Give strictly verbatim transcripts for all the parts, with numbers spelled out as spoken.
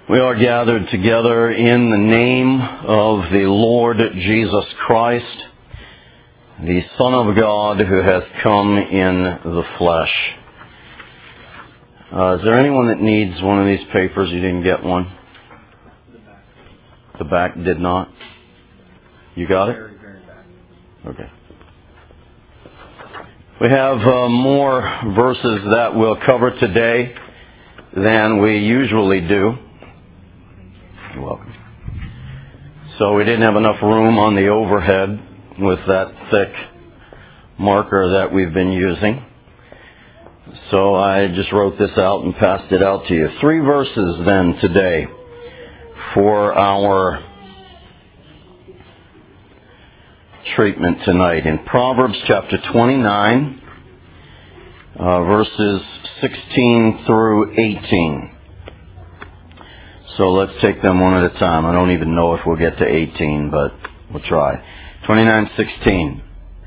We are gathered together in the name of the Lord Jesus Christ, the Son of God who has come in the flesh. Uh, is there anyone that needs one of these papers? You didn't get one? The back did not? You got it? Okay. We have uh, more verses that we'll cover today than we usually do. You're welcome. So we didn't have enough room on the overhead with that thick marker that we've been using. So I just wrote this out and passed it out to you. Three verses then today for our treatment tonight. In Proverbs chapter twenty-nine, uh, verses sixteen through eighteen. So let's take them one at a time. I don't even know if we'll get to eighteen, but we'll try. twenty-nine sixteen.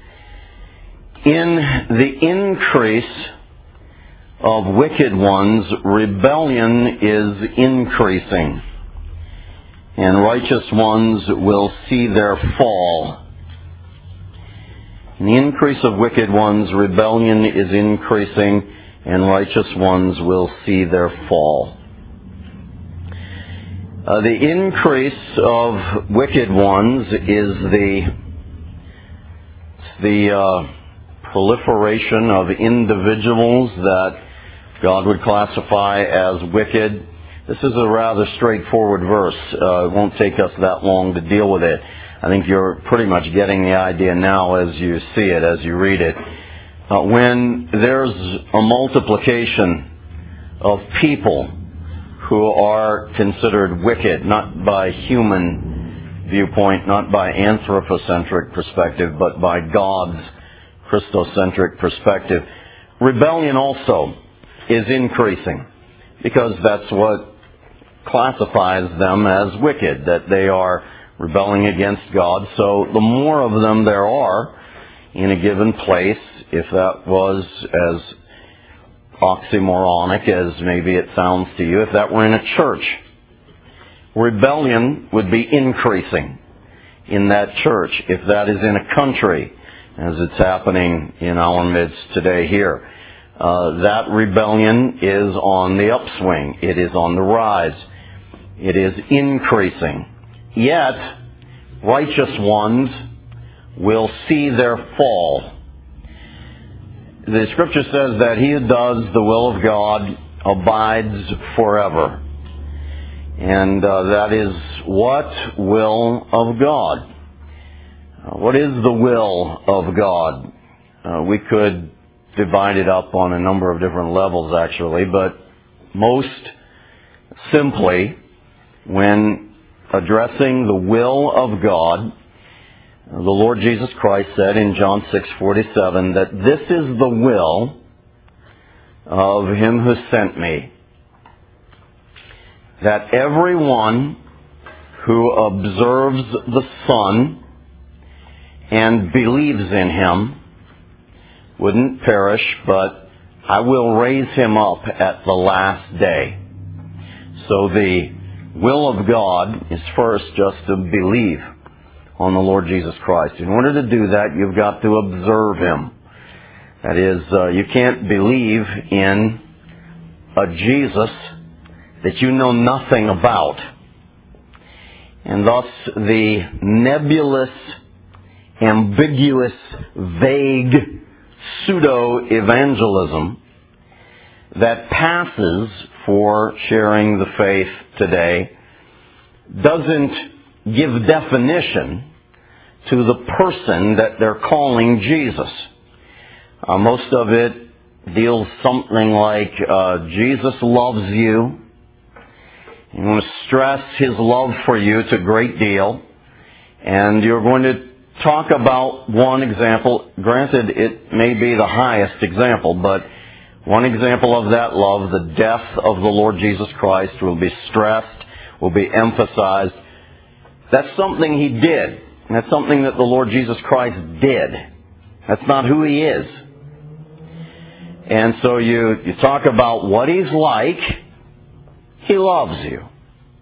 In the increase of wicked ones, rebellion is increasing, and righteous ones will see their fall. In the increase of wicked ones, rebellion is increasing, and righteous ones will see their fall. Uh, the increase of wicked ones is the the uh, proliferation of individuals that God would classify as wicked. This is a rather straightforward verse. Uh, it won't take us that long to deal with it. I think you're pretty much getting the idea now as you see it, as you read it. Uh, when there's a multiplication of people who are considered wicked, not by human viewpoint, not by anthropocentric perspective, but by God's Christocentric perspective, rebellion also is increasing, because that's what classifies them as wicked, that they are rebelling against God. So the more of them there are in a given place, if that was as oxymoronic as maybe it sounds to you, if that were in a church, rebellion would be increasing in that church. If that is in a country, as it's happening in our midst today here, uh, that rebellion is on the upswing. It is on the rise. It is increasing. Yet, righteous ones will see their fall. The Scripture says that he who does the will of God abides forever. And uh, that is what will of God? Uh, what is the will of God? Uh, we could divide it up on a number of different levels, actually, but most simply, when addressing the will of God, the Lord Jesus Christ said in John six forty-seven that this is the will of him who sent me, that everyone who observes the Son and believes in him wouldn't perish, but I will raise him up at the last day. So the will of God is first just to believe on the Lord Jesus Christ. In order to do that, you've got to observe him. That is, uh, you can't believe in a Jesus that you know nothing about. And thus the nebulous, ambiguous, vague pseudo-evangelism that passes for sharing the faith today doesn't give definition to the person that they're calling Jesus. Uh, most of it deals something like, uh, Jesus loves you. You want to stress his love for you. It's a great deal. And you're going to talk about one example. Granted, it may be the highest example, but one example of that love, the death of the Lord Jesus Christ, will be stressed, will be emphasized. That's something he did. That's something that the Lord Jesus Christ did. That's not who he is. And so you, you talk about what he's like. He loves you.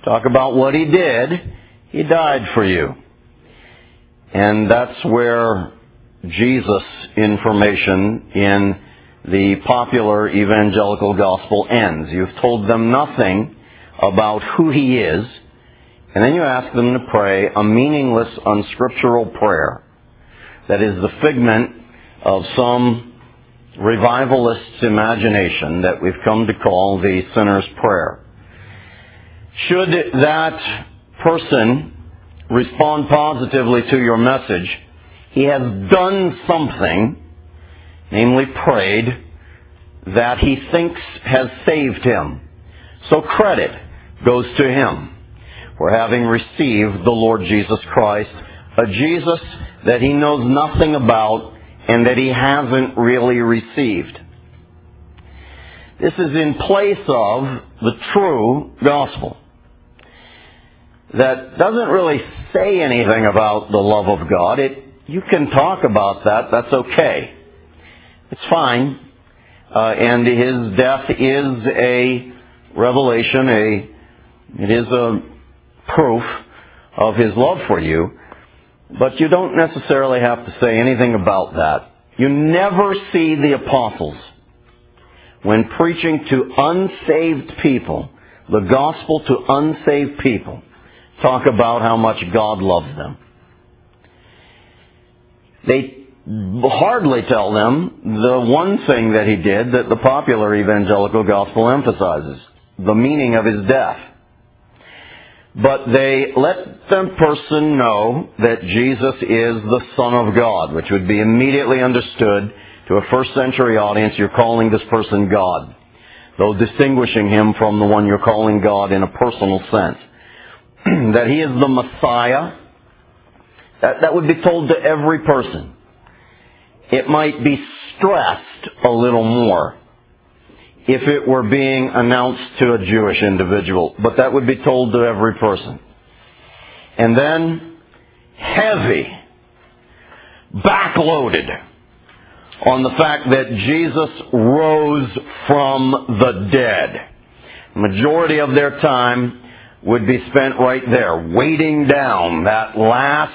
Talk about what He did. He died for you. And that's where Jesus information in the popular evangelical gospel ends. You've told them nothing about who He is, and then you ask them to pray a meaningless, unscriptural prayer that is the figment of some revivalist's imagination that we've come to call the sinner's prayer. Should that person respond positively to your message, he has done something, namely prayed, that he thinks has saved him. So credit goes to him for having received the Lord Jesus Christ, a Jesus that he knows nothing about and that he hasn't really received. This is in place of the true gospel that doesn't really say anything about the love of God. It, you can talk about that. That's okay. It's fine. Uh, and His death is a revelation, a, it is a proof of His love for you. But you don't necessarily have to say anything about that. You never see the apostles, when preaching to unsaved people, the gospel to unsaved people, talk about how much God loves them. They hardly tell them the one thing that He did that the popular evangelical gospel emphasizes, the meaning of His death. But they let the person know that Jesus is the Son of God, which would be immediately understood to a first century audience. You're calling this person God, though distinguishing Him from the one you're calling God in a personal sense. That He is the Messiah. That, that would be told to every person. It might be stressed a little more if it were being announced to a Jewish individual, but that would be told to every person. And then, heavy, backloaded on the fact that Jesus rose from the dead. The majority of their time would be spent right there, weighting down that last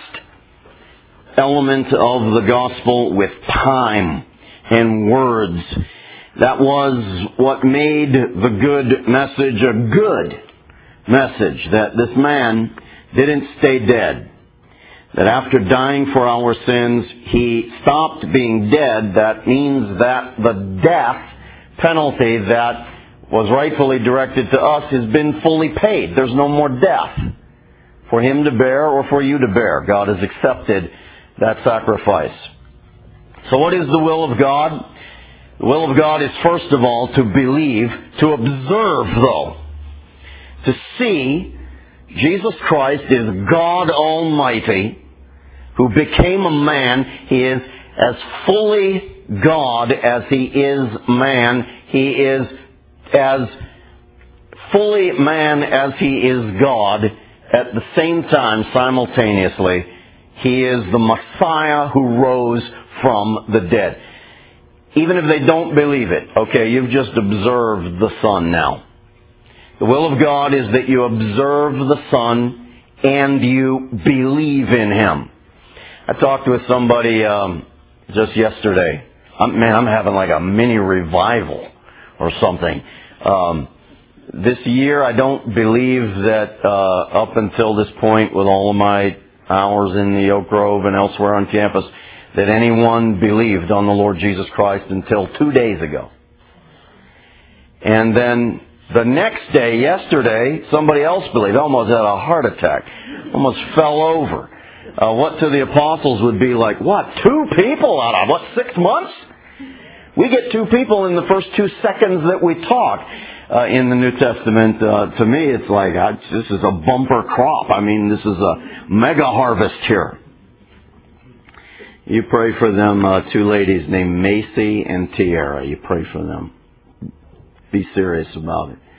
element of the gospel with time and words. That was what made the good message a good message, that this man didn't stay dead. That after dying for our sins, He stopped being dead. That means that the death penalty that was rightfully directed to us has been fully paid. There's no more death for Him to bear or for you to bear. God has accepted that sacrifice. So what is the will of God? The will of God is first of all to believe, to observe though, to see Jesus Christ is God Almighty who became a man. He is as fully God as He is man. He is as fully man as He is God at the same time, simultaneously. He is the Messiah who rose from the dead. Even if they don't believe it, okay, you've just observed the Son now. The will of God is that you observe the Son and you believe in Him. I talked with somebody um, just yesterday. I'm, man, I'm having like a mini revival or something. Um, this year, I don't believe that uh, up until this point, with all of my hours in the Oak Grove and elsewhere on campus, that anyone believed on the Lord Jesus Christ until two days ago. And then the next day, yesterday, somebody else believed, almost had a heart attack, almost fell over. Uh, what to the apostles would be like, what, two people out of, what, six months? We get two people in the first two seconds that we talk. Uh, in the New Testament, uh, to me, it's like, uh, this is a bumper crop. I mean, this is a mega harvest here. You pray for them, uh, two ladies named Macy and Tiara. You pray for them. Be serious about it.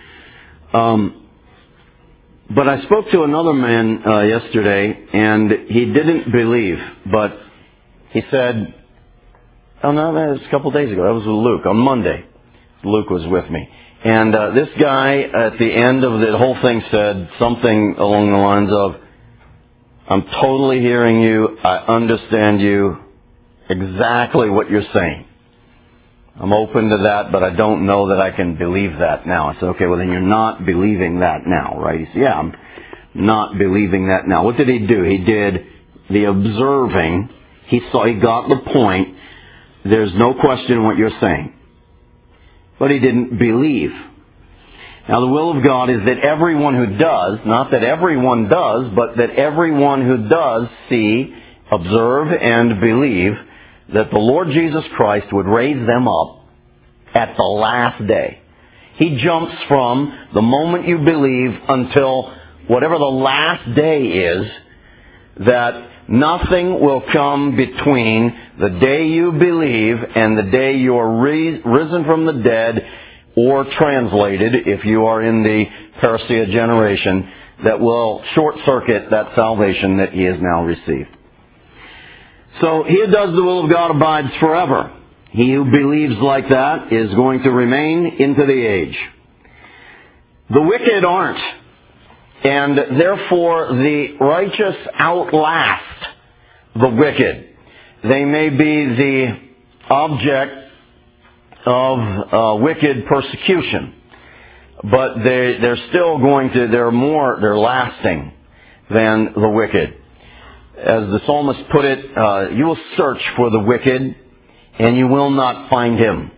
Um, but I spoke to another man uh, yesterday, and he didn't believe, but he said, oh no, that was a couple days ago. That was with Luke on Monday. Luke was with me. And uh, this guy at the end of the whole thing said something along the lines of, I'm totally hearing you. I understand you. Exactly what you're saying. I'm open to that, but I don't know that I can believe that now. I said, okay, well then you're not believing that now, right? He said, yeah, I'm not believing that now. What did he do? He did the observing. He saw, he got the point. There's no question what you're saying. But he didn't believe. Now the will of God is that everyone who does, not that everyone does, but that everyone who does see, observe, and believe that the Lord Jesus Christ would raise them up at the last day. He jumps from the moment you believe until whatever the last day is, that nothing will come between the day you believe and the day you are risen from the dead, or translated, if you are in the parousia generation, that will short-circuit that salvation that he has now received. So he who does the will of God abides forever. He who believes like that is going to remain into the age. The wicked aren't. And therefore the righteous outlast the wicked. They may be the object of uh, wicked persecution, but they, they're still going to, they're more, they're lasting than the wicked. As the psalmist put it, uh, you will search for the wicked and you will not find him.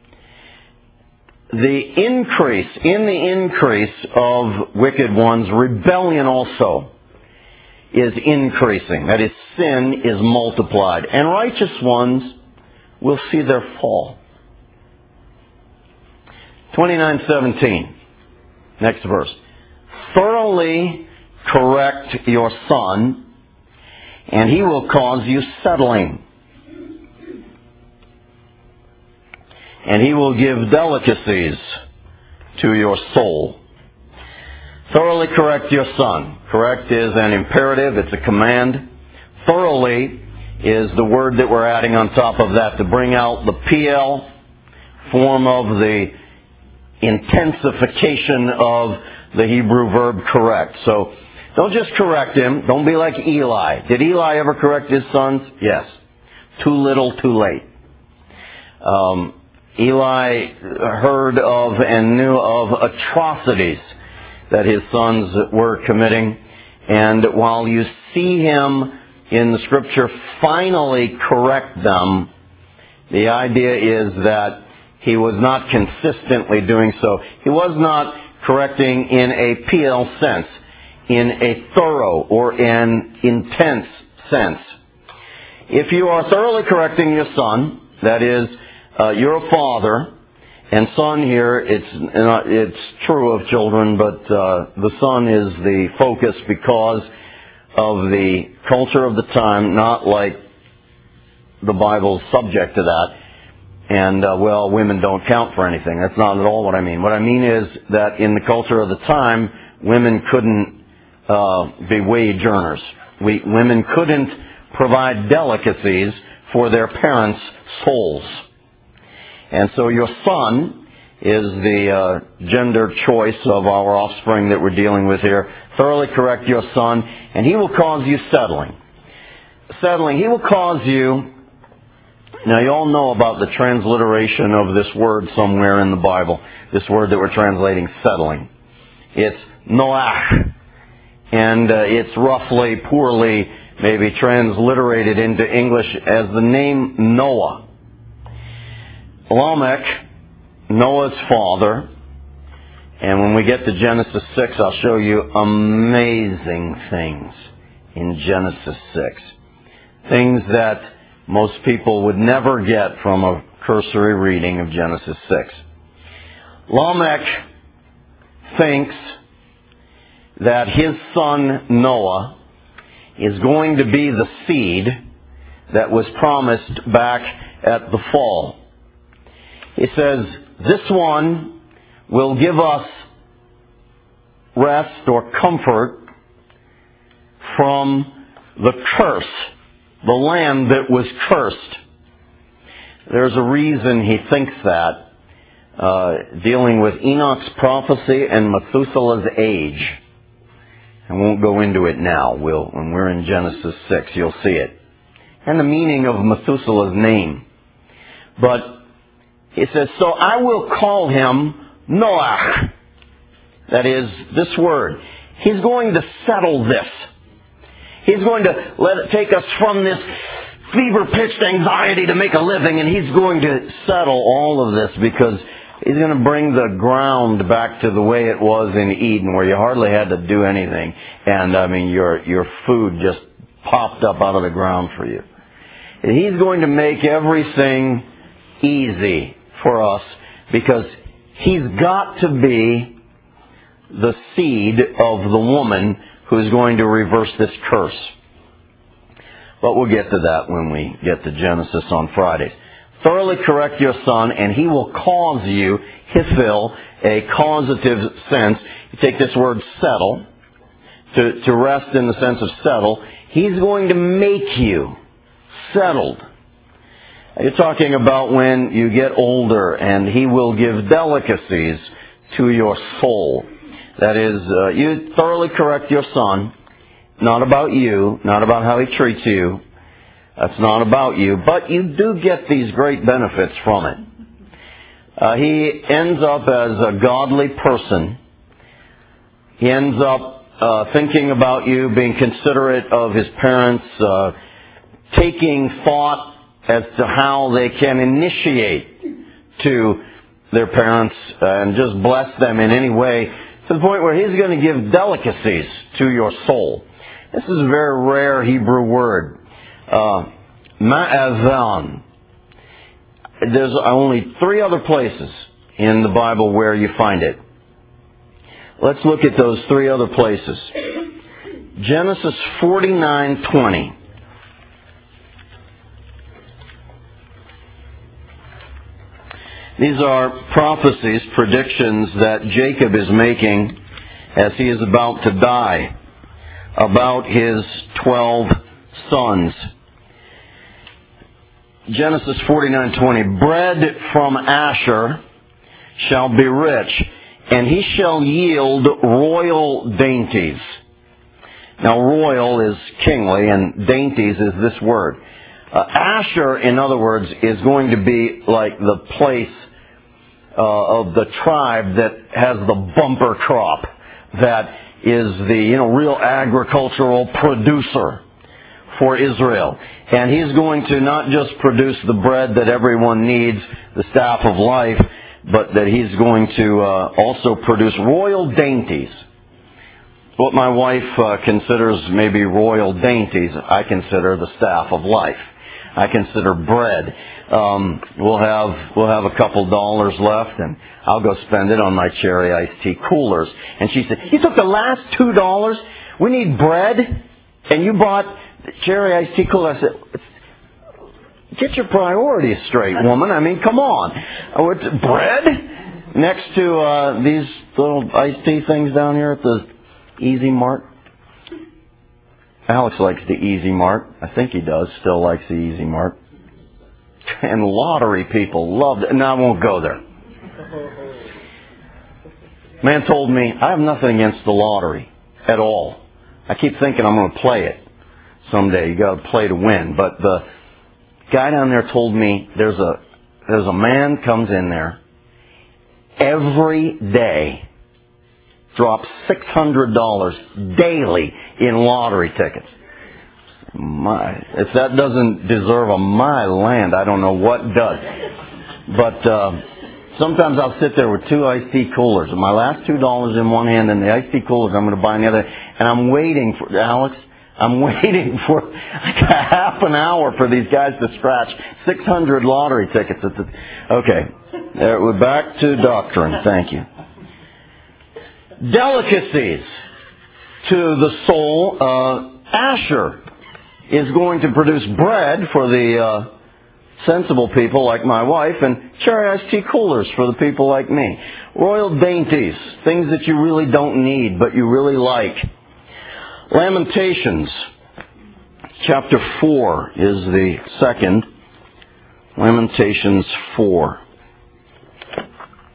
The increase, in the increase of wicked ones, rebellion also is increasing. That is, sin is multiplied. And righteous ones will see their fall. twenty-nine seventeen. Next verse. Thoroughly correct your son, and he will cause you settling. And he will give delicacies to your soul. Thoroughly correct your son. Correct is an imperative. It's a command. Thoroughly is the word that we're adding on top of that to bring out the P L form of the intensification of the Hebrew verb correct. So don't just correct him. Don't be like Eli. Did Eli ever correct his sons? Yes. Too little, too late. Um, Eli heard of and knew of atrocities that his sons were committing. And while you see him in the Scripture finally correct them, the idea is that he was not consistently doing so. He was not correcting in a P L sense, in a thorough or an intense sense. If you are thoroughly correcting your son, that is, uh, you're a father, and son here, it's not, it's true of children, but uh, the son is the focus because of the culture of the time, not like the Bible's subject to that. And, uh, well, women don't count for anything. That's not at all what I mean. What I mean is that in the culture of the time, women couldn't uh, be wage earners. We, women couldn't provide delicacies for their parents' souls. And so your son is the uh, gender choice of our offspring that we're dealing with here. Thoroughly correct your son, and he will cause you settling. Settling, he will cause you... Now you all know about the transliteration of this word somewhere in the Bible. This word that we're translating, settling. It's Noach. And uh, it's roughly, poorly, maybe transliterated into English as the name Noah. Lamech, Noah's father. And when we get to Genesis six, I'll show you amazing things in Genesis six. Things that most people would never get from a cursory reading of Genesis six. Lamech thinks that his son Noah is going to be the seed that was promised back at the fall. He says, this one will give us rest or comfort from the curse, the land that was cursed. There's a reason he thinks that. uh, dealing with Enoch's prophecy and Methuselah's age. I won't go into it now. We'll, when we're in Genesis six, you'll see it. And the meaning of Methuselah's name. But it says, so I will call him Noach. That is, this word. He's going to settle this. He's going to let it take us from this fever-pitched anxiety to make a living, and He's going to settle all of this because He's going to bring the ground back to the way it was in Eden, where you hardly had to do anything. And, I mean, your, your food just popped up out of the ground for you. And He's going to make everything easy for us because He's got to be the seed of the woman who is going to reverse this curse. But we'll get to that when we get to Genesis on Fridays. Thoroughly correct your son, and he will cause you, hifil, a causative sense. You take this word settle, to, to rest in the sense of settle. He's going to make you settled. You're talking about when you get older, and he will give delicacies to your soul. That is, uh, you thoroughly correct your son. Not about you, not about how he treats you. That's not about you, but you do get these great benefits from it. Uh, he ends up as a godly person. He ends up uh, thinking about you, being considerate of his parents, uh, taking thought as to how they can initiate to their parents and just bless them in any way, to the point where he's going to give delicacies to your soul. This is a very rare Hebrew word. Uh, Ma'avan. There's only three other places in the Bible where you find it. Let's look at those three other places. Genesis forty-nine twenty. These are prophecies, predictions that Jacob is making as he is about to die, about his twelve sons. Genesis forty-nine twenty. Bread from Asher shall be rich, and he shall yield royal dainties. Now, royal is kingly, and dainties is this word. Uh, Asher, in other words, is going to be like the place uh, of the tribe that has the bumper crop, that is the, you know, real agricultural producer for Israel. And he's going to not just produce the bread that everyone needs, the staff of life, but that he's going to uh, also produce royal dainties. What my wife uh, considers maybe royal dainties, I consider the staff of life. I consider bread. Um, we'll have we'll have a couple dollars left, and I'll go spend it on my cherry iced tea coolers. And she said, "You took the last two dollars. We need bread, and you bought cherry iced tea cooler." I said, "Get your priorities straight, woman. I mean, come on. Oh, it's bread next to uh, these little iced tea things down here at the Easy Mart." Alex likes the Easy Mart. I think he does. Still likes the Easy Mart. And lottery people love it. No, I won't go there. Man told me, I have nothing against the lottery at all. I keep thinking I'm going to play it someday. You got to play to win. But the guy down there told me there's a there's a man comes in there every day, drops six hundred dollars daily in lottery tickets. My, if that doesn't deserve a my land, I don't know what does. But uh, sometimes I'll sit there with two iced tea coolers, and my last two dollars in one hand, and the iced tea coolers I'm going to buy in the other, and I'm waiting for Alex. I'm waiting for like a half an hour for these guys to scratch six hundred lottery tickets. At the, okay, there, we're back to doctrine. Thank you. Delicacies to the soul. Uh, Asher is going to produce bread for the uh, sensible people like my wife, and cherry iced tea coolers for the people like me. Royal dainties, things that you really don't need but you really like. Lamentations, chapter four is the second. Lamentations four.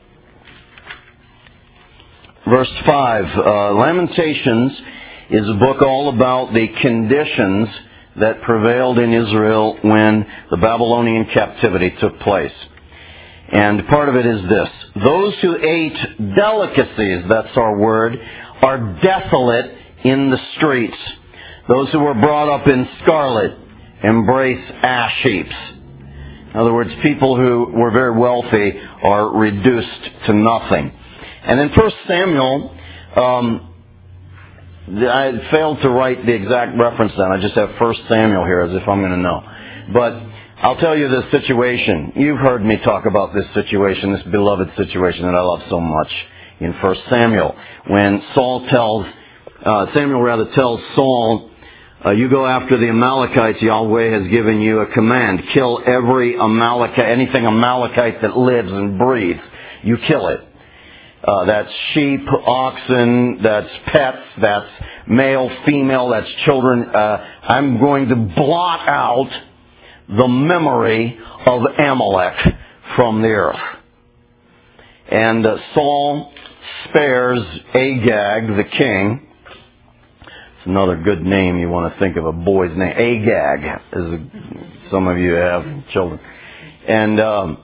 verse five. Uh, Lamentations is a book all about the conditions that prevailed in Israel when the Babylonian captivity took place. And part of it is this. Those who ate delicacies, that's our word, are desolate in the streets. Those who were brought up in scarlet embrace ash heaps. In other words, people who were very wealthy are reduced to nothing. And in First Samuel, um, I failed to write the exact reference then. I just have First Samuel here as if I'm going to know. But I'll tell you this situation. You've heard me talk about this situation, this beloved situation that I love so much in First Samuel. When Saul tells, uh, Samuel rather tells Saul, uh, you go after the Amalekites, Yahweh has given you a command. Kill every Amalekite, anything Amalekite that lives and breathes. You kill it. Uh, that's sheep, oxen, that's pets, that's male, female, that's children. Uh, I'm going to blot out the memory of Amalek from the earth. And uh, Saul spares Agag, the king. It's another good name you want to think of, a boy's name. Agag, as a, some of you have children. And um,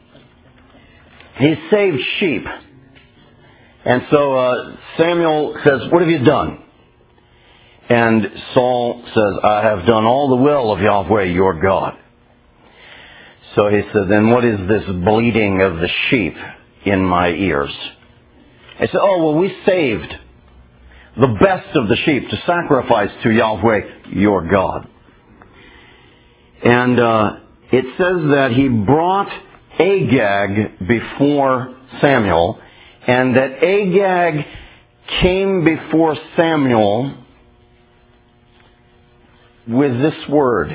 he saved sheep. And so uh, Samuel says, what have you done? And Saul says, I have done all the will of Yahweh, your God. So he said, then what is this bleating of the sheep in my ears? I said, oh, well, we saved the best of the sheep to sacrifice to Yahweh, your God. And uh, it says that he brought Agag before Samuel, and that Agag came before Samuel with this word.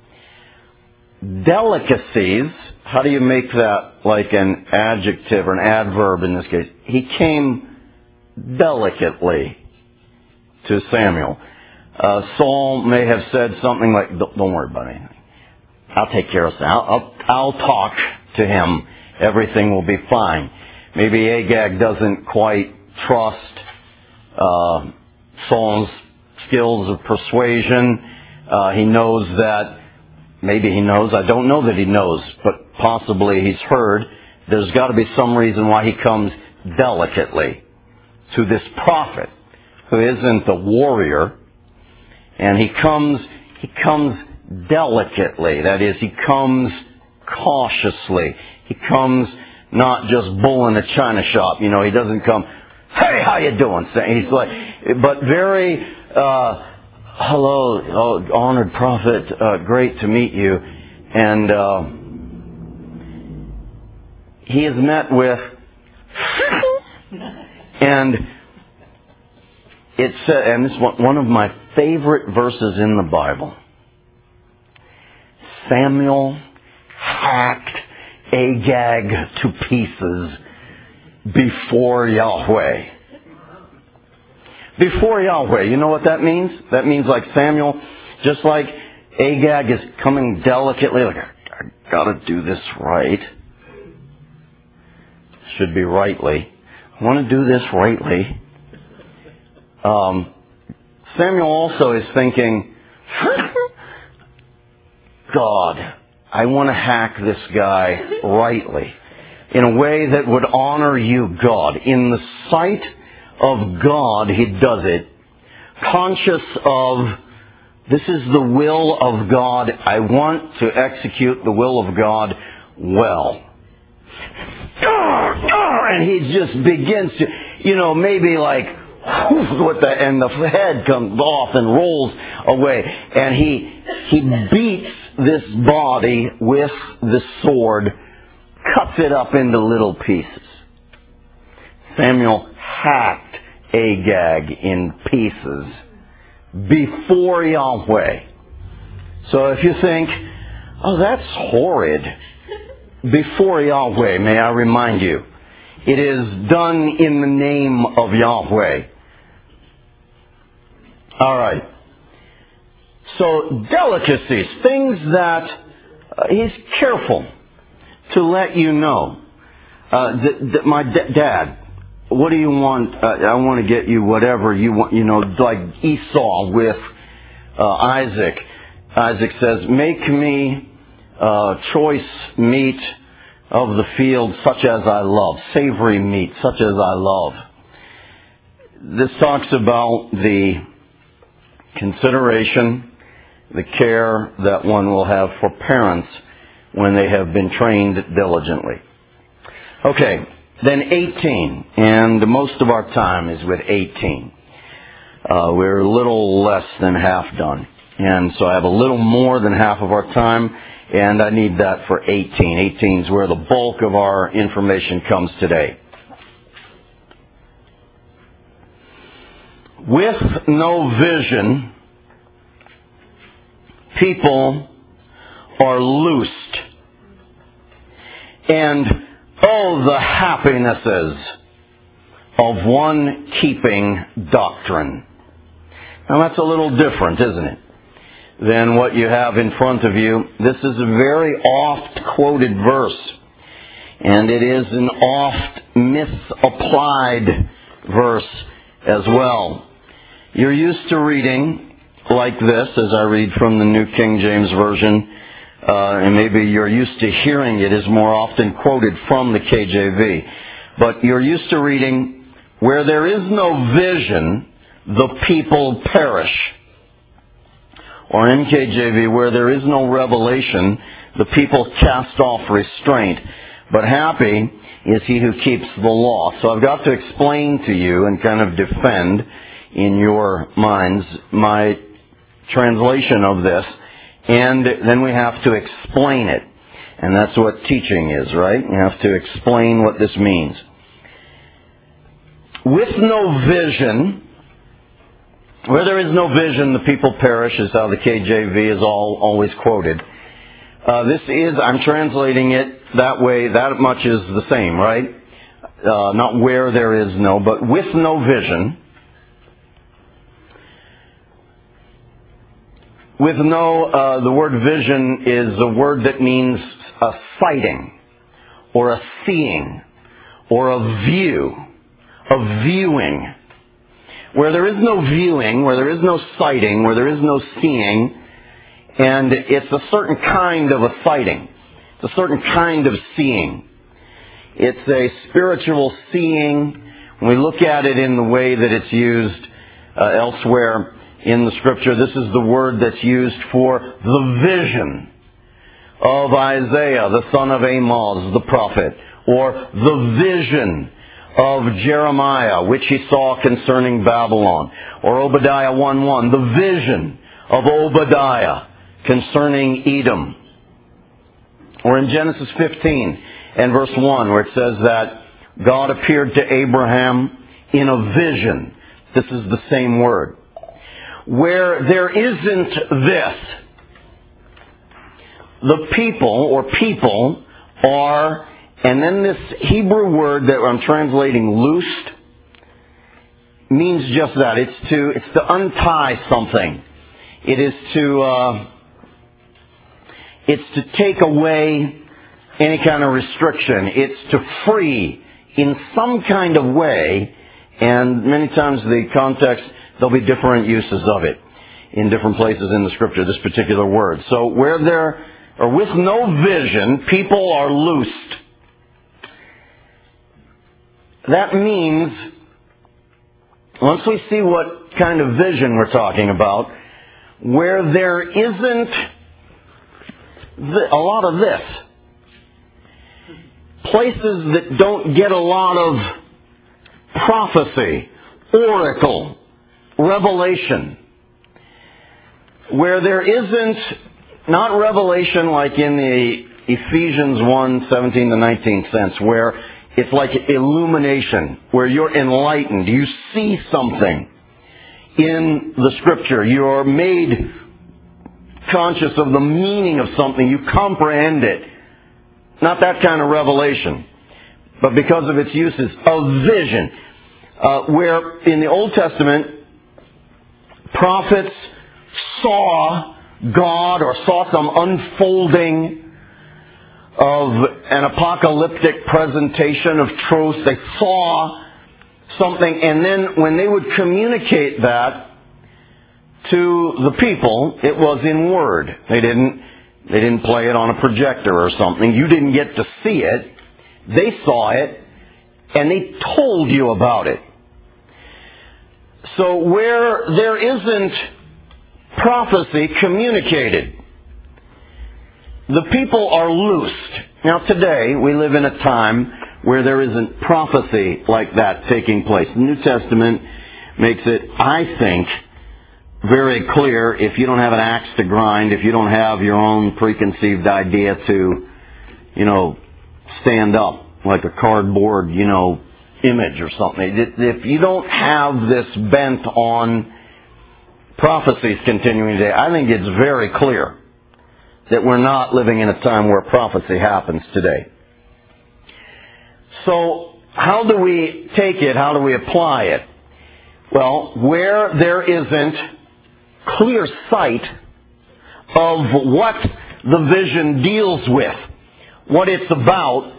Delicacies, how do you make that like an adjective or an adverb in this case? He came delicately to Samuel. Uh, Saul may have said something like, don't, don't worry about anything. I'll take care of that. I'll, I'll, I'll talk to him. Everything will be fine. Maybe Agag doesn't quite trust uh, Saul's skills of persuasion. Uh, he knows that, maybe he knows, I don't know that he knows, but possibly he's heard. There's got to be some reason why he comes delicately to this prophet who isn't a warrior. And he comes, he comes delicately. That is, he comes cautiously. He comes not just bull in a china shop. You know, he doesn't come, hey, how you doing? He's like, but very, uh, hello, oh, honored prophet, uh, great to meet you. And uh, he is met with, and it's, uh, and this is one of my favorite verses in the Bible. Samuel hacked Agag to pieces before Yahweh. Before Yahweh. You know what that means? That means like Samuel, just like Agag is coming delicately, like, I gotta do this right. Should be rightly. I want to do this rightly. Um, Samuel also is thinking, God, I want to hack this guy rightly, in a way that would honor you, God. In the sight of God, he does it, conscious of, this is the will of God. I want to execute the will of God well. And he just begins to, you know, maybe like, with the, and the head comes off and rolls away. And he, he beats this body with the sword, cuts it up into little pieces. Samuel hacked Agag in pieces before Yahweh. So if you think, oh, that's horrid, before Yahweh, may I remind you, it is done in the name of Yahweh. All right. So delicacies, things that uh, he's careful to let you know. Uh, that, that my d- dad what do you want? Uh, I want to get you whatever you want, you know, like Esau with uh, Isaac. Isaac says, make me uh, choice meat of the field such as I love, savory meat such as I love. This talks about the consideration, the care that one will have for parents when they have been trained diligently. Okay, then eighteen, and most of our time is with eighteen. Uh, we're a little less than half done, and so I have a little more than half of our time, and I need that for eighteen. eighteen is where the bulk of our information comes today. With no vision, people are loosed. And oh, the happinesses of one keeping doctrine. Now that's a little different, isn't it, than what you have in front of you. This is a very oft quoted verse, and it is an oft misapplied verse as well. You're used to reading like this, as I read from the New King James Version, uh, and maybe you're used to hearing it is more often quoted from the K J V. But you're used to reading, where there is no vision, the people perish. Or in K J V, where there is no revelation, the people cast off restraint. But happy is he who keeps the law. So I've got to explain to you and kind of defend in your minds my translation of this, and then we have to explain it. And that's what teaching is, right? You have to explain what this means. With no vision, where there is no vision, the people perish, is how the K J V is all always quoted. Uh, this is, I'm translating it that way, that much is the same, right? Uh, not where there is no, but with no vision. With no, uh, the word vision is a word that means a sighting, or a seeing, or a view, a viewing. Where there is no viewing, where there is no sighting, where there is no seeing, and it's a certain kind of a sighting. It's a certain kind of seeing. It's a spiritual seeing. When we look at it in the way that it's used uh, elsewhere in the Scripture, this is the word that's used for the vision of Isaiah, the son of Amoz, the prophet, or the vision of Jeremiah, which he saw concerning Babylon, or Obadiah one one, the vision of Obadiah concerning Edom. Or in Genesis fifteen and verse one, where it says that God appeared to Abraham in a vision. This is the same word. Where there isn't this, the people or people are, and then this Hebrew word that I'm translating, loosed, means just that. It's to it's to untie something. It is to uh, it's to take away any kind of restriction. It's to free in some kind of way, and many times the context, there'll be different uses of it in different places in the Scripture, this particular word. So where there, or with no vision, people are loosed. That means, once we see what kind of vision we're talking about, where there isn't a lot of this, places that don't get a lot of prophecy, oracle, revelation, where there isn't, not revelation like in the Ephesians one, seventeen to nineteen sense, where it's like illumination, where you're enlightened, you see something in the Scripture, you're made conscious of the meaning of something, you comprehend it. Not that kind of revelation, but because of its uses, a vision. Uh, where in the Old Testament, prophets saw God or saw some unfolding of an apocalyptic presentation of truth. They saw something, and then when they would communicate that to the people, it was in word. They didn't, they didn't play it on a projector or something. You didn't get to see it. They saw it, and they told you about it. So where there isn't prophecy communicated, the people are loosed. Now today, we live in a time where there isn't prophecy like that taking place. The New Testament makes it, I think, very clear, if you don't have an axe to grind, if you don't have your own preconceived idea to, you know, stand up like a cardboard, you know, image or something. If you don't have this bent on prophecies continuing today, I think it's very clear that we're not living in a time where prophecy happens today. So, how do we take it? How do we apply it? Well, where there isn't clear sight of what the vision deals with, what it's about,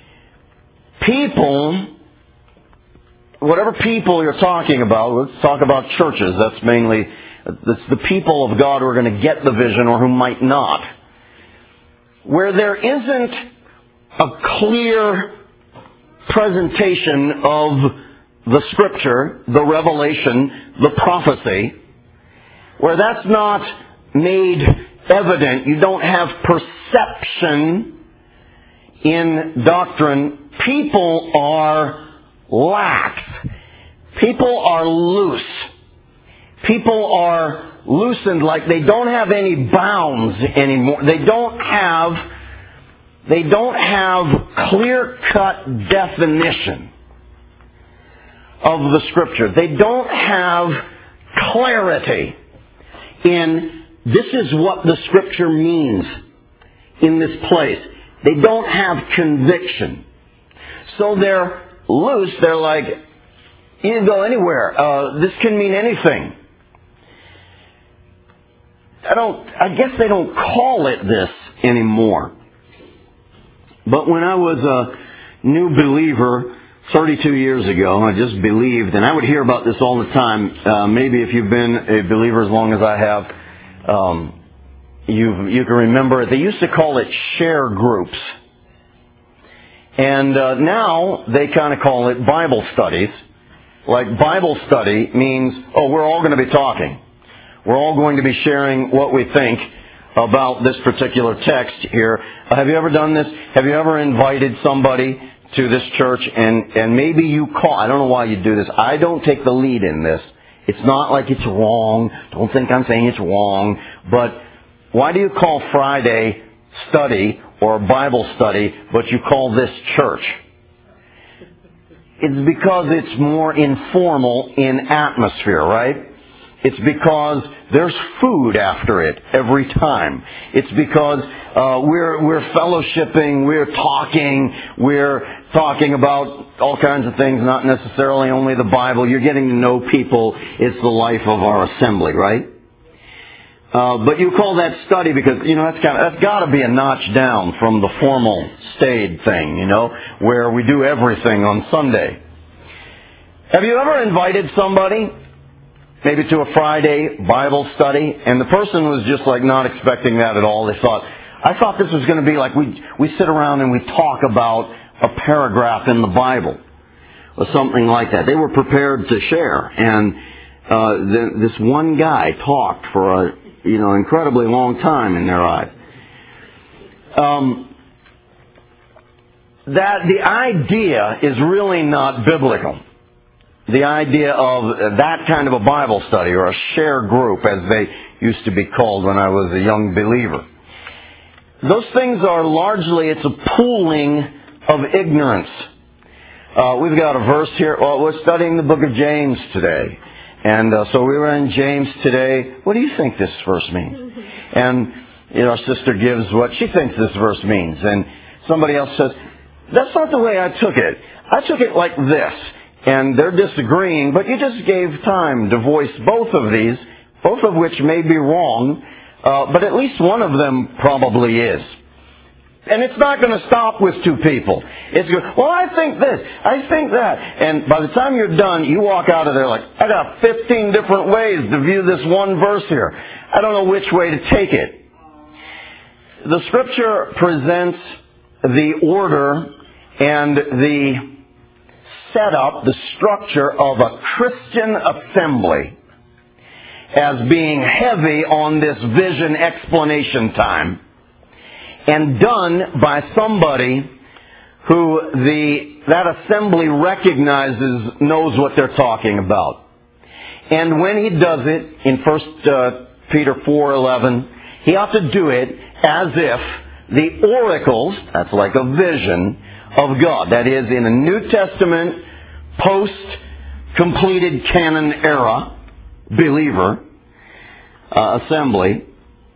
people, whatever people you're talking about, let's talk about churches, that's mainly, that's the people of God who are going to get the vision or who might not. Where there isn't a clear presentation of the Scripture, the revelation, the prophecy, where that's not made evident, you don't have perception in doctrine, people are lax. People are loose. People are loosened, like they don't have any bounds anymore. They don't have, they don't have clear-cut definition of the Scripture. They don't have clarity in this is what the Scripture means in this place. They don't have conviction. So they're loose. They're like, you can go anywhere. Uh, this can mean anything. I don't, I guess they don't call it this anymore. But when I was a new believer thirty-two years ago, I just believed, and I would hear about this all the time. Uh, maybe if you've been a believer as long as I have, um, you you can remember it. They used to call it share groups. And uh, now they kind of call it Bible studies. Like Bible study means, oh, we're all going to be talking. We're all going to be sharing what we think about this particular text here. Uh, have you ever done this? Have you ever invited somebody to this church and, and maybe you call, I don't know why you do this. I don't take the lead in this. It's not like it's wrong. Don't think I'm saying it's wrong. But why do you call Friday study or Bible study, but you call this church? It's because it's more informal in atmosphere, right? It's because there's food after it every time. It's because uh, we're we're fellowshipping, we're talking, we're talking about all kinds of things, not necessarily only the Bible. You're getting to know people. It's the life of our assembly, right? Uh, but you call that study because, you know, that's kind of, that's got to be a notch down from the formal staid thing, you know, where we do everything on Sunday. Have you ever invited somebody, maybe to a Friday Bible study, and the person was just like not expecting that at all? They thought, I thought this was going to be like we we sit around and we talk about a paragraph in the Bible or something like that. They were prepared to share, and uh, the, this one guy talked for a you know incredibly long time in their eyes. Um, that the idea is really not biblical. The idea of that kind of a Bible study or a share group, as they used to be called when I was a young believer. Those things are largely, it's a pooling of ignorance. Uh, we've got a verse here. Well, we're studying the book of James today. And uh, so we were in James today. What do you think this verse means? And you know, our sister gives what she thinks this verse means. And somebody else says, that's not the way I took it. I took it like this. And they're disagreeing, but you just gave time to voice both of these, both of which may be wrong, uh, but at least one of them probably is. And it's not going to stop with two people. It's going, well, I think this, I think that. And by the time you're done, you walk out of there like, I got fifteen different ways to view this one verse here. I don't know which way to take it. The Scripture presents the order and the setup, the structure of a Christian assembly as being heavy on this vision explanation time, and done by somebody who the that assembly recognizes knows what they're talking about. And when he does it in First Peter four eleven, he ought to do it as if the oracles, that's like a vision of God, that is in a New Testament post-completed canon era believer uh, assembly,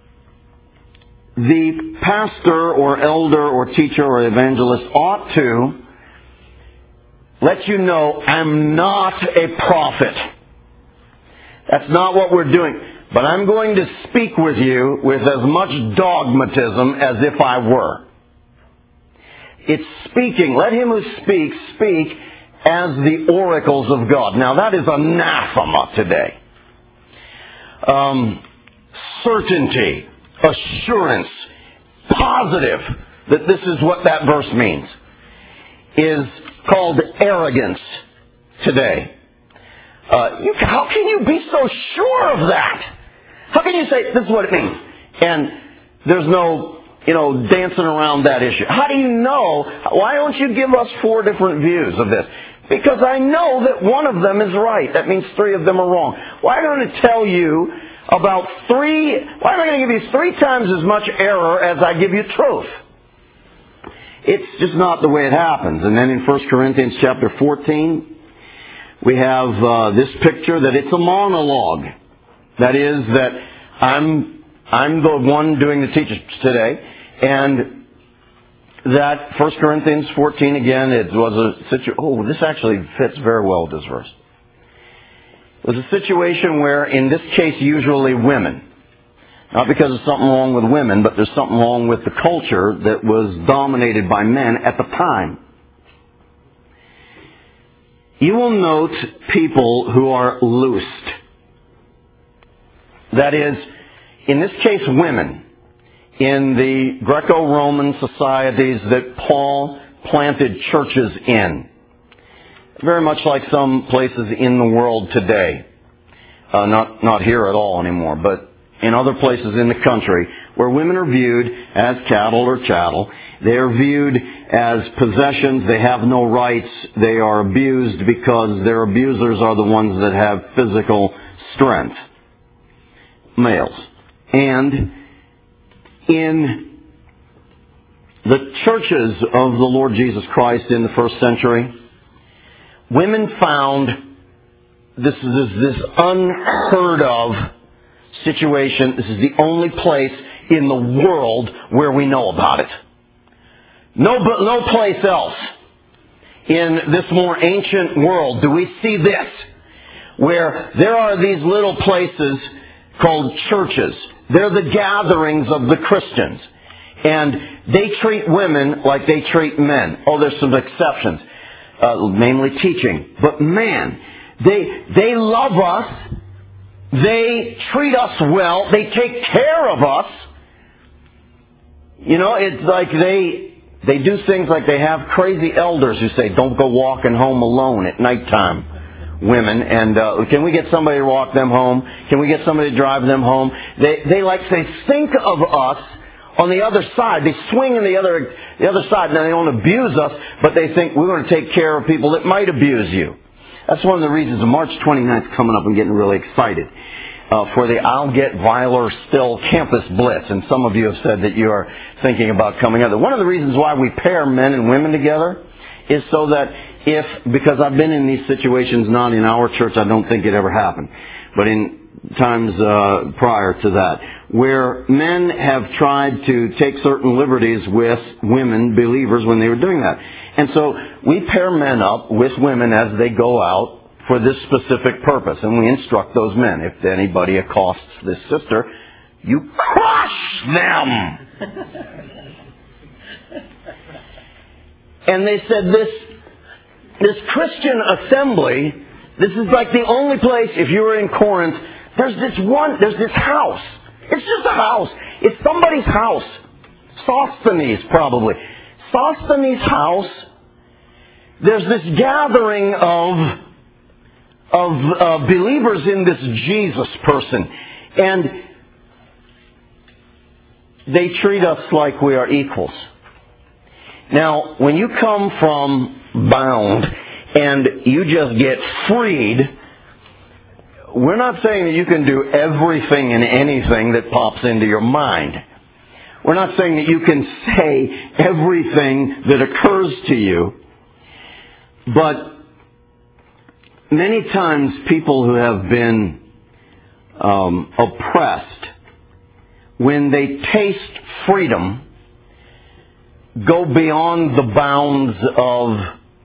the pastor or elder or teacher or evangelist ought to let you know, I'm not a prophet. That's not what we're doing. But I'm going to speak with you with as much dogmatism as if I were. It's speaking. Let him who speaks speak as the oracles of God. Now that is anathema today. Um, certainty, assurance, positive that this is what that verse means, is called arrogance today. Uh, you, how can you be so sure of that? How can you say, this is what it means? And there's no, you know, dancing around that issue. How do you know? Why don't you give us four different views of this? Because I know that one of them is right. That means three of them are wrong. Why don't I tell you about three, why am I going to give you three times as much error as I give you truth? It's just not the way it happens. And then in First Corinthians chapter fourteen, we have uh, this picture that it's a monologue. That is that I'm I'm the one doing the teaching today, and that First Corinthians fourteen again, it was a situation. Oh, this actually fits very well with this verse. It was a situation where, in this case, usually women. Not because there's something wrong with women, but there's something wrong with the culture that was dominated by men at the time. You will note people who are loosed. That is, in this case, women. In the Greco-Roman societies that Paul planted churches in. Very much like some places in the world today. Uh, not, not here at all anymore, but in other places in the country where women are viewed as cattle or chattel. They are viewed as possessions. They have no rights. They are abused because their abusers are the ones that have physical strength. Males. And in the churches of the Lord Jesus Christ in the first century, women found this is this unheard of situation. This is the only place in the world where we know about it. No, but no place else in this more ancient world do we see this, where there are these little places called churches. They're the gatherings of the Christians. And they treat women like they treat men. Oh, there's some exceptions, uh, mainly teaching. But man, they, they love us. They treat us well. They take care of us. You know, it's like they... They do things like they have crazy elders who say, don't go walking home alone at nighttime, women. And uh, can we get somebody to walk them home? Can we get somebody to drive them home? They, they like say, think of us on the other side. They swing in the other, the other side. Now, they don't abuse us, but they think we're going to take care of people that might abuse you. That's one of the reasons March twenty-ninth is coming up. I'm getting really excited. Uh, for the I'll Get Viler Still Campus Blitz. And some of you have said that you are thinking about coming out. One of the reasons why we pair men and women together is so that if, because I've been in these situations, not in our church, I don't think it ever happened, but in times uh, prior to that, where men have tried to take certain liberties with women, believers, when they were doing that. And so we pair men up with women as they go out for this specific purpose. And we instruct those men. If anybody accosts this sister, you crush them. And they said this, this Christian assembly, this is like the only place, if you were in Corinth, there's this one, there's this house. It's just a house. It's somebody's house. Sosthenes, probably. Sosthenes' house, there's this gathering of, of uh, believers in this Jesus person. And they treat us like we are equals. Now, when you come from bound and you just get freed, we're not saying that you can do everything and anything that pops into your mind. We're not saying that you can say everything that occurs to you. But many times people who have been um, oppressed, when they taste freedom, go beyond the bounds of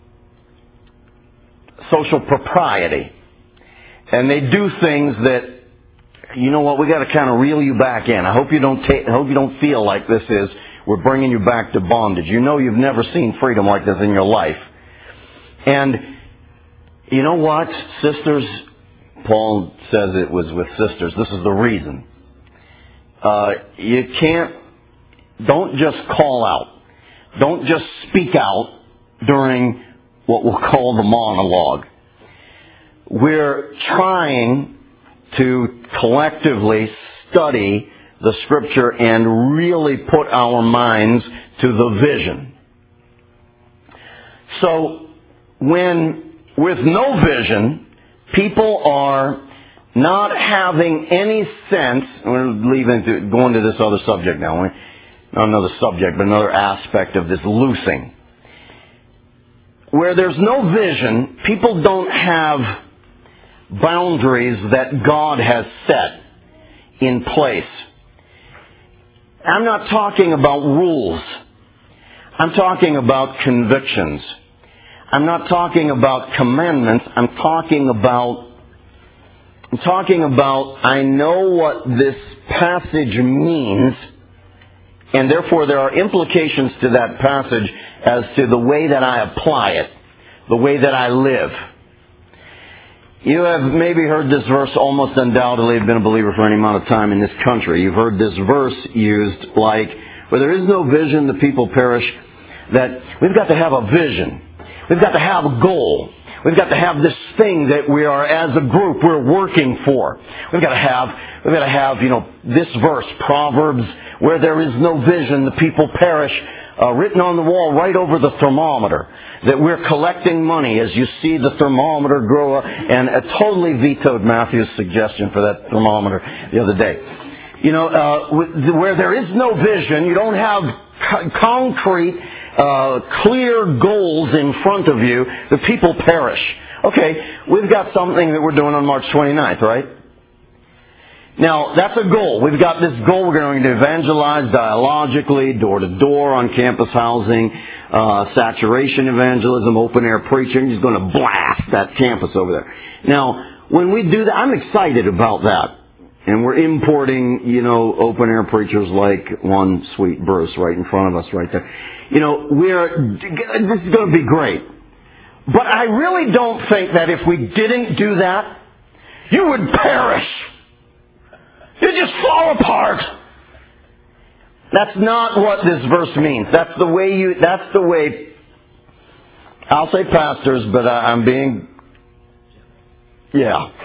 social propriety. And they do things that, you know what, we got to kind of reel you back in. I hope you don't ta- I hope you don't feel like this is, we're bringing you back to bondage. You know you've never seen freedom like this in your life. And you know what, sisters, Paul says it was with sisters. This is the reason. Uh, you can't, don't just call out. Don't just speak out during what we'll call the monologue. We're trying to collectively study the Scripture and really put our minds to the vision. So, when with no vision, people are not having any sense, we're leaving to, going to this other subject now, not another subject, but another aspect of this loosing. Where there's no vision, people don't have boundaries that God has set in place. I'm not talking about rules. I'm talking about convictions. I'm not talking about commandments. I'm talking about I'm talking about I know what this passage means, and therefore there are implications to that passage as to the way that I apply it, the way that I live. You have maybe heard this verse, almost undoubtedly have been a believer for any amount of time in this country. You've heard this verse used like, where there is no vision, the people perish, that we've got to have a vision. We've got to have a goal. We've got to have this thing that we are, as a group, we're working for. We've got to have, we've got to have, you know, this verse, Proverbs, where there is no vision, the people perish, uh, written on the wall right over the thermometer. That we're collecting money as you see the thermometer grow up, and I totally vetoed Matthew's suggestion for that thermometer the other day. You know, uh, where there is no vision, you don't have co- concrete, uh, clear goals in front of you, the people perish. Okay, we've got something that we're doing on March twenty-ninth, right? Now, that's a goal. We've got this goal. We're going to evangelize dialogically, door to door on campus housing, uh, saturation evangelism, open air preaching. He's going to blast that campus over there. Now, when we do that, I'm excited about that. And we're importing, you know, open air preachers like one sweet Bruce right in front of us right there. You know, we're, this is going to be great. But I really don't think that if we didn't do that, you would perish. You just fall apart. That's not what this verse means. That's the way you, that's the way, I'll say pastors, but I'm being, yeah.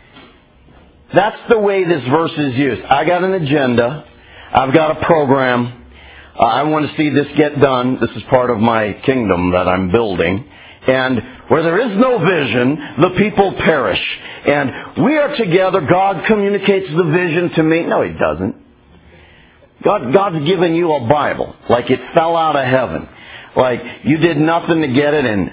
That's the way this verse is used. I got an agenda. I've got a program. Uh, I want to see this get done. This is part of my kingdom that I'm building. And where there is no vision, the people perish. And we are together. God communicates the vision to me. No, He doesn't. God, God's given you a Bible, like it fell out of heaven. Like you did nothing to get it, and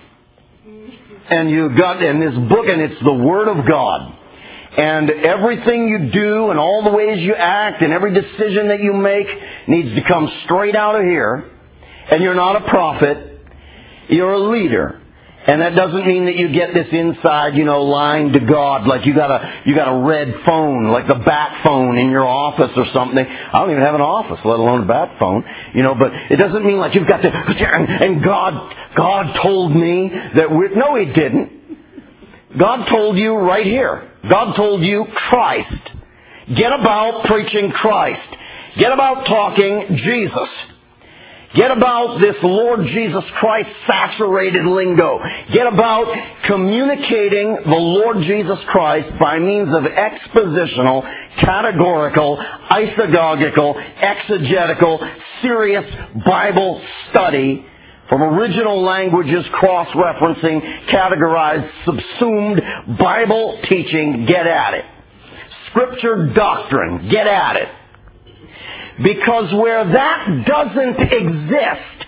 and you got in this book, and it's the Word of God. And everything you do, and all the ways you act, and every decision that you make needs to come straight out of here. And you're not a prophet. You're a leader. And that doesn't mean that you get this inside, you know, line to God, like you got a, you got a red phone, like the bat phone in your office or something. I don't even have an office, let alone a bat phone, you know, but it doesn't mean like you've got to, and God, God told me that we're, no, He didn't. God told you right here. God told you Christ. Get about preaching Christ. Get about talking Jesus. Get about this Lord Jesus Christ saturated lingo. Get about communicating the Lord Jesus Christ by means of expositional, categorical, isagogical, exegetical, serious Bible study from original languages, cross-referencing, categorized, subsumed Bible teaching. Get at it. Scripture doctrine. Get at it. Because where that doesn't exist,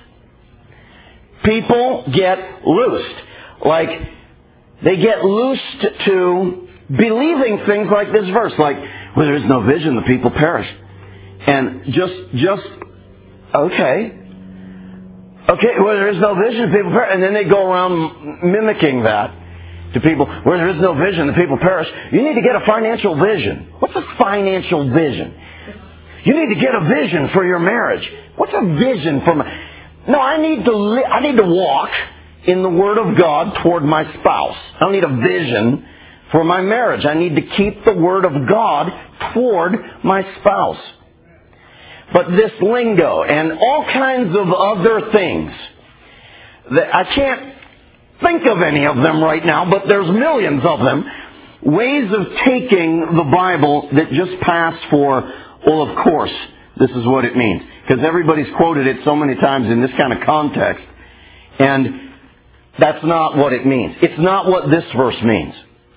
people get loosed. Like, they get loosed to believing things like this verse. Like, where there is no vision, the people perish. And just, just, okay. Okay, where there is no vision, the people perish. And then they go around mimicking that to people. Where there is no vision, the people perish. You need to get a financial vision. What's a financial vision? You need to get a vision for your marriage. What's a vision for my... No, I need to li- I need to walk in the Word of God toward my spouse. I don't need a vision for my marriage. I need to keep the Word of God toward my spouse. But this lingo and all kinds of other things, that I can't think of any of them right now, but there's millions of them, ways of taking the Bible that just pass for... Well, of course, this is what it means. Because everybody's quoted it so many times in this kind of context. And that's not what it means. It's not what this verse means.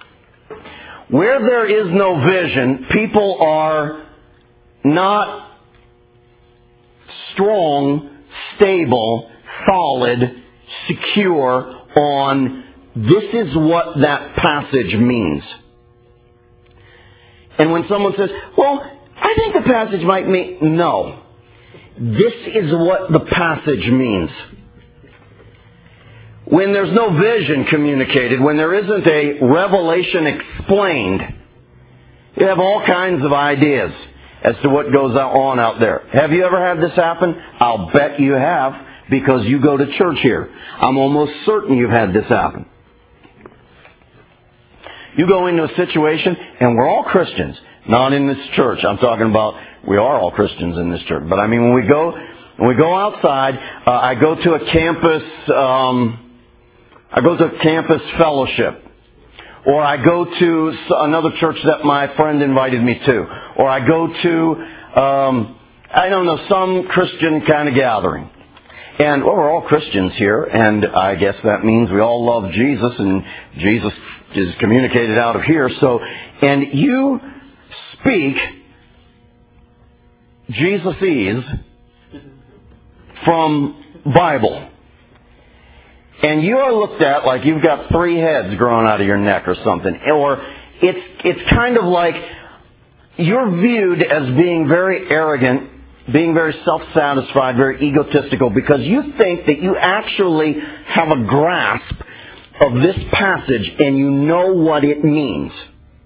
Where there is no vision, people are not strong, stable, solid, secure on this is what that passage means. And when someone says, well, I think the passage might mean... No. This is what the passage means. When there's no vision communicated, when there isn't a revelation explained, you have all kinds of ideas as to what goes on out there. Have you ever had this happen? I'll bet you have, because you go to church here. I'm almost certain you've had this happen. You go into a situation, and we're all Christians. Not in this church. I'm talking about, we are all Christians in this church. But I mean, when we go, when we go outside, uh, I go to a campus, um, I go to a campus fellowship. Or I go to another church that my friend invited me to. Or I go to, um, I don't know, some Christian kind of gathering. And, well, we're all Christians here, and I guess that means we all love Jesus, and Jesus is communicated out of here. So, and you speak Jesus-ese from Bible. And you are looked at like you've got three heads growing out of your neck or something. Or it's, it's kind of like you're viewed as being very arrogant, being very self-satisfied, very egotistical, because you think that you actually have a grasp of this passage and you know what it means.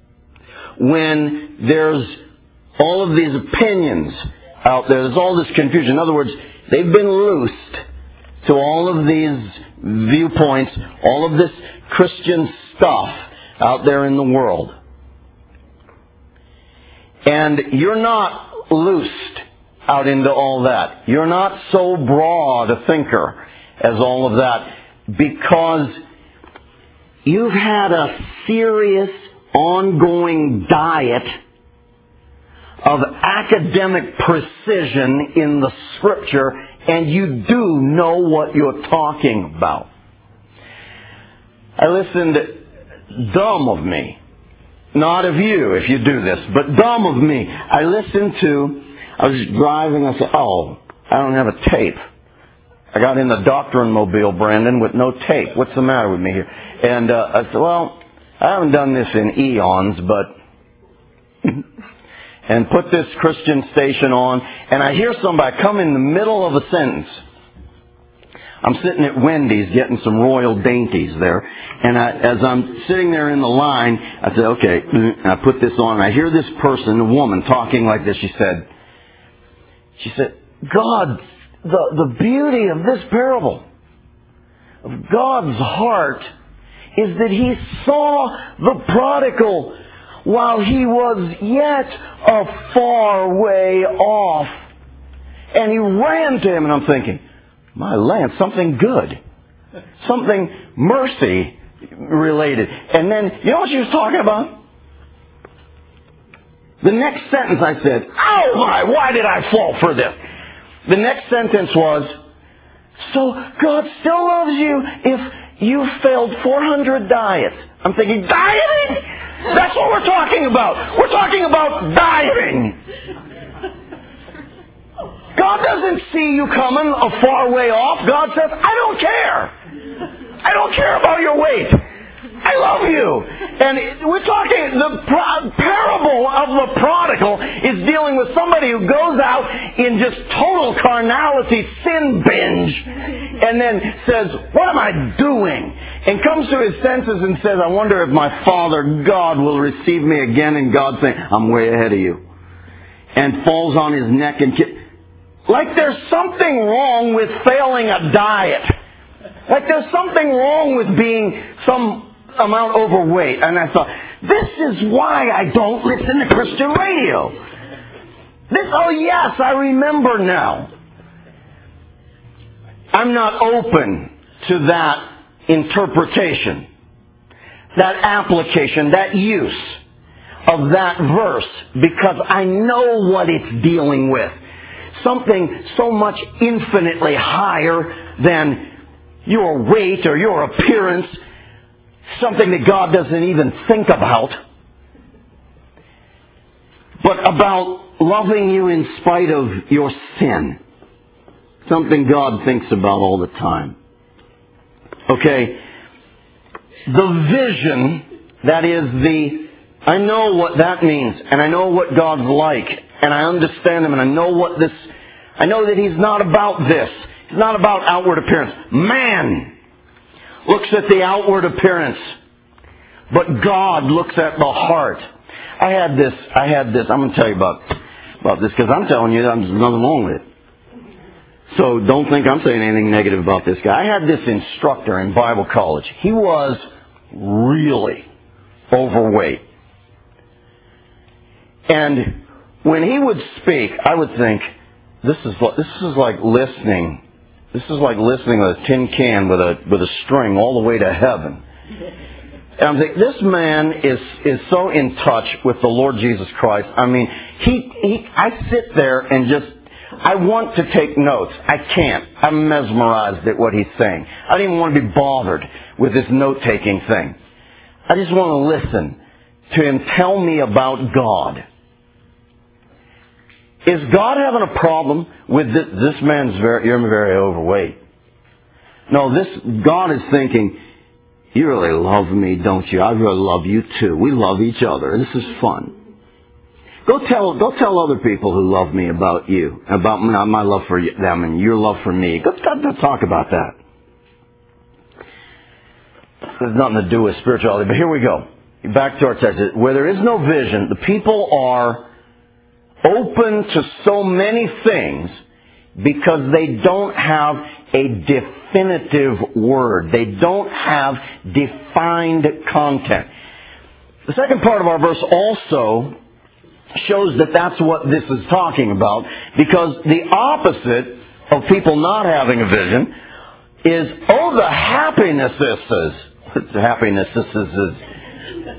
When there's all of these opinions out there, there's all this confusion. In other words, they've been loosed to all of these viewpoints, all of this Christian stuff out there in the world. And you're not loosed out into all that. You're not so broad a thinker as all of that, because you've had a serious ongoing diet of academic precision in the Scripture, and you do know what you're talking about. I listened, dumb of me, not of you if you do this, but dumb of me. I listened to, I was driving, I said, oh, I don't have a tape. I got in the Doctrine Mobile, Brandon, with no tape. What's the matter with me here? And uh, I said, well, I haven't done this in eons, but... and put this Christian station on, and I hear somebody come in the middle of a sentence. I'm sitting at Wendy's getting some royal dainties there. And I, as I'm sitting there in the line, I said, okay, I put this on. And I hear this person, a woman, talking like this. She said, she said, God, the, the beauty of this parable, of God's heart, is that He saw the prodigal while he was yet a far way off. And He ran to him. And I'm thinking, my land, something good. Something mercy related. And then, you know what she was talking about? The next sentence I said, oh my, why did I fall for this? The next sentence was, so God still loves you if you failed four hundred diets. I'm thinking, dieting? That's what we're talking about. We're talking about dieting. God doesn't see you coming a far way off. God says, I don't care. I don't care about your weight. I love you. And we're talking, the pro- parable of the prodigal is dealing with somebody who goes out in just total carnality, sin binge, and then says, what am I doing? And comes to his senses and says, I wonder if my Father God will receive me again. And God saying, I'm way ahead of you. And falls on his neck and ki- like there's something wrong with failing a diet. Like there's something wrong with being some amount overweight. And I thought, this is why I don't listen to Christian radio. This, oh yes, I remember now. I'm not open to that interpretation, that application, that use of that verse, because I know what it's dealing with. Something so much infinitely higher than your weight or your appearance. Something that God doesn't even think about. But about loving you in spite of your sin. Something God thinks about all the time. Okay. The vision, that is the, I know what that means. And I know what God's like. And I understand Him. And I know what this, I know that He's not about this. He's not about outward appearance. Man looks at the outward appearance, but God looks at the heart. I had this, I had this, I'm going to tell you about, about this, because I'm telling you there's nothing wrong with it. So don't think I'm saying anything negative about this guy. I had this instructor in Bible college. He was really overweight. And when he would speak, I would think, this is, this is like listening This is like listening to a tin can with a with a string all the way to heaven. And I'm thinking, this man is is so in touch with the Lord Jesus Christ. I mean, he he. I sit there and just, I want to take notes. I can't. I'm mesmerized at what he's saying. I don't even want to be bothered with this note-taking thing. I just want to listen to him tell me about God. Is God having a problem with this? This man's very, you're very overweight. No, this, God is thinking, you really love me, don't you? I really love you too. We love each other. This is fun. Go tell, go tell other people who love me about you, about my, my love for them and your love for me. Go, go, go talk about that. It has nothing to do with spirituality, but here we go. Back to our text. Where there is no vision, the people are open to so many things because they don't have a definitive word. They don't have defined content. The second part of our verse also shows that that's what this is talking about, because the opposite of people not having a vision is, oh, the happiness this is. The happiness this is.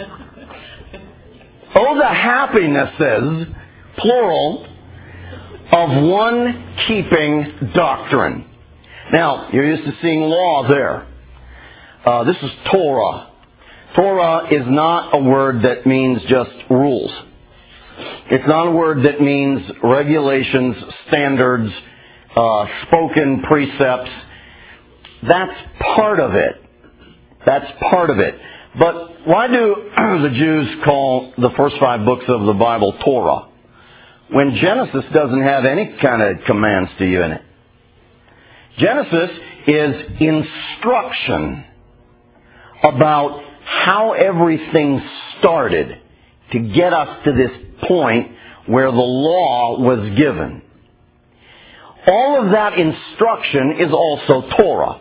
Oh, the happiness is, plural, of one keeping doctrine. Now, you're used to seeing law there. Uh, this is Torah. Torah is not a word that means just rules. It's not a word that means regulations, standards, uh, spoken precepts. That's part of it. That's part of it. But why do the Jews call the first five books of the Bible Torah, when Genesis doesn't have any kind of commands to you in it? Genesis is instruction about how everything started to get us to this point where the law was given. All of that instruction is also Torah.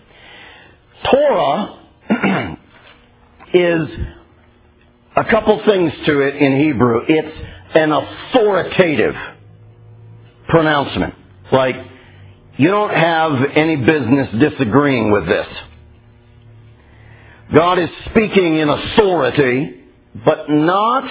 Torah is a couple things to it in Hebrew. It's an authoritative pronouncement. Like, you don't have any business disagreeing with this. God is speaking in authority, but not,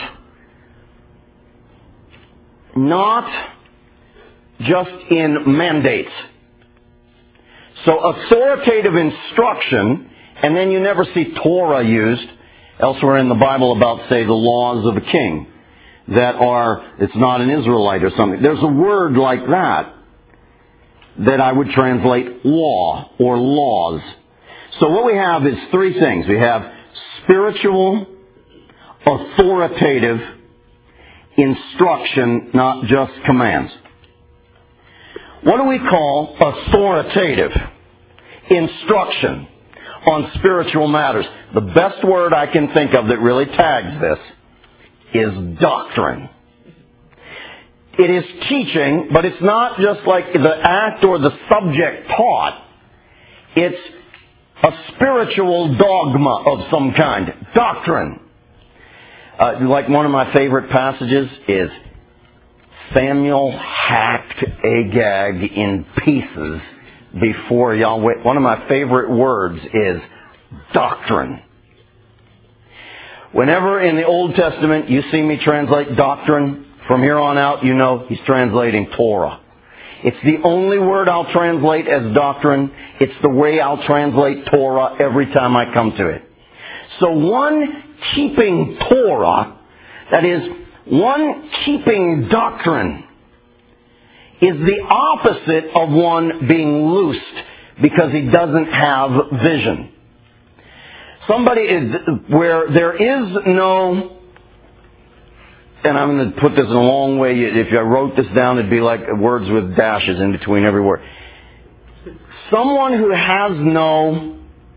not just in mandates. So authoritative instruction, and then you never see Torah used elsewhere in the Bible about, say, the laws of a king that are, it's not an Israelite or something. There's a word like that that I would translate law or laws. So what we have is three things. We have spiritual, authoritative instruction, not just commands. What do we call authoritative instruction on spiritual matters? The best word I can think of that really tags this is doctrine. It is teaching, but it's not just like the act or the subject taught. It's a spiritual dogma of some kind. Doctrine. Uh, like one of my favorite passages is Samuel hacked Agag in pieces before Yahweh. One of my favorite words is doctrine. Whenever in the Old Testament you see me translate doctrine, from here on out you know he's translating Torah. It's the only word I'll translate as doctrine. It's the way I'll translate Torah every time I come to it. So one keeping Torah, that is, one keeping doctrine, is the opposite of one being loosed because he doesn't have vision. Somebody is, where there is no, and I'm going to put this in a long way, if I wrote this down it'd be like words with dashes in between every word. Someone who has no,